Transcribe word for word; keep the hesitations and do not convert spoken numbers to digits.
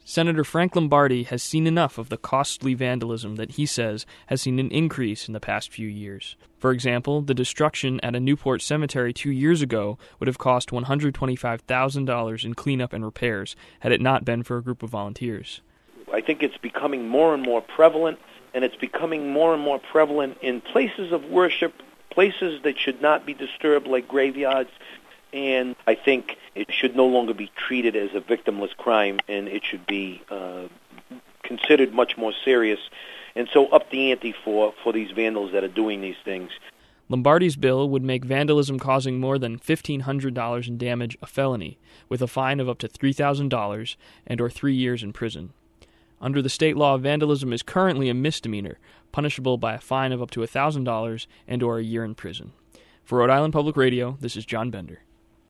Senator Frank Lombardi has seen enough of the costly vandalism that he says has seen an increase in the past few years. For example, the destruction at a Newport cemetery two years ago would have cost one hundred twenty-five thousand dollars in cleanup and repairs had it not been for a group of volunteers. I think it's becoming more and more prevalent, and it's becoming more and more prevalent in places of worship, places that should not be disturbed like graveyards. And I think it should no longer be treated as a victimless crime, and it should be uh, considered much more serious. And so up the ante for, for these vandals that are doing these things. Lombardi's bill would make vandalism causing more than fifteen hundred dollars in damage a felony, with a fine of up to three thousand dollars and or three years in prison. Under the state law, vandalism is currently a misdemeanor, punishable by a fine of up to one thousand dollars and or a year in prison. For Rhode Island Public Radio, this is John Bender.